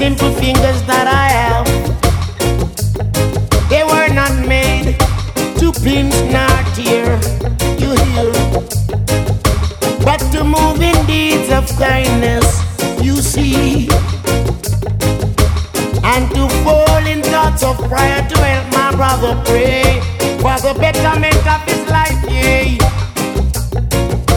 simple fingers that I have, they were not made to pinch nor tear, you hear, but to move in deeds of kindness, you see, and to fall in thoughts of prayer to help my brother pray for the betterment of his life, yeah.